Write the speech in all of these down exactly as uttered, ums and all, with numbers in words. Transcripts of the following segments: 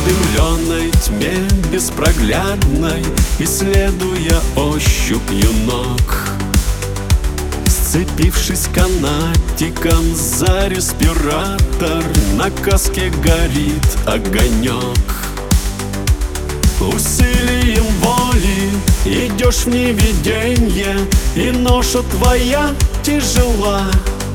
задымленной тьме беспроглядной, исследуя ощупью ног, сцепившись канатиком за респиратор, на каске горит огонек. Усилием воли идешь в невиденье, и ноша твоя тяжела,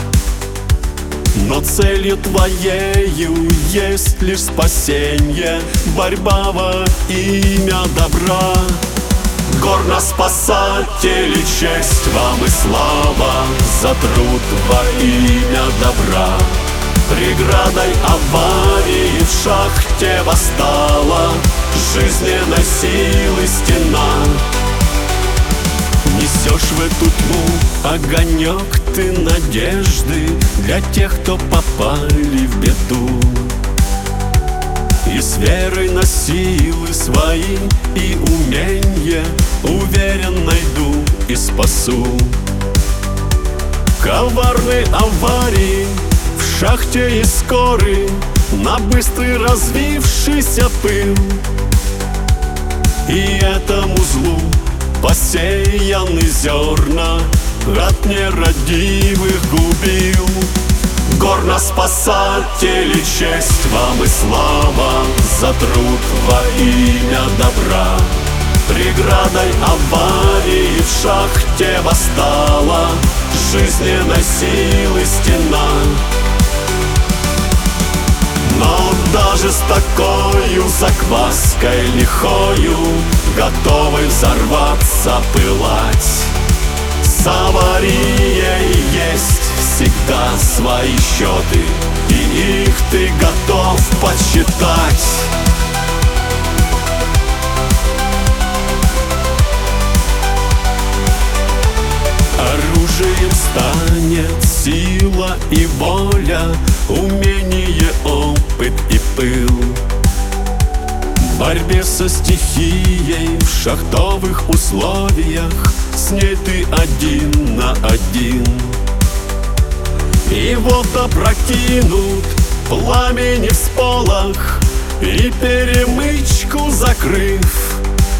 но целью твоею есть лишь спасенье, борьба во имя добра. Горноспасатели, честь вам и слава за труд во имя добра. Преградой аварии в шахте восстала жизненной силы стена. Несешь в эту тьму огонек ты надежды для тех, кто попали в беду. И с верой на силы свои и уменье уверен найду и спасу. Коварной аварии в шахте и скоры на быстрый развившийся пыл, и этому злу посеяны зерна от нерадивых губил. Горноспасатели, честь вам и слава за труд во имя добра. Преградой аварии в шахте восстала жизненной силы стена. Но даже с такою закваской лихою, готовы взорваться, пылать, с аварией есть всегда свои счеты, и их ты готов подсчитать. Оружием станет сила и воля, умение, опыт и пыл. В борьбе со стихией в шахтовых условиях с ней ты один на один. И вот опрокинут пламени всполох, и перемычку закрыв,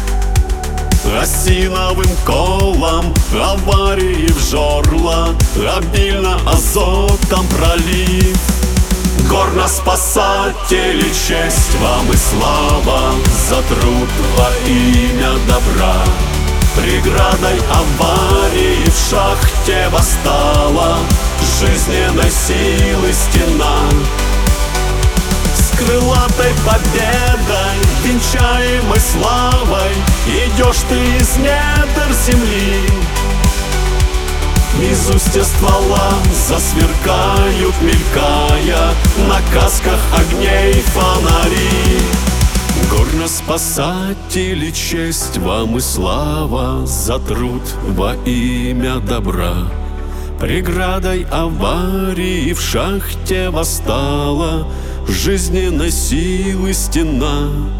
осиновым колом аварии в жорла обильно азотом пролив. Горноспасатели, честь вам и слава за труд во имя добра. Преградой аварии в шахте восстала жизненной силы стена. С крылатой победой, венчаемой славой, идешь ты из недр земли. Из устья ствола засверкают, мелькая на касках огней фонари. Горноспасатели, честь вам и слава за труд во имя добра. Преградой аварии в шахте восстала жизненной силы стена.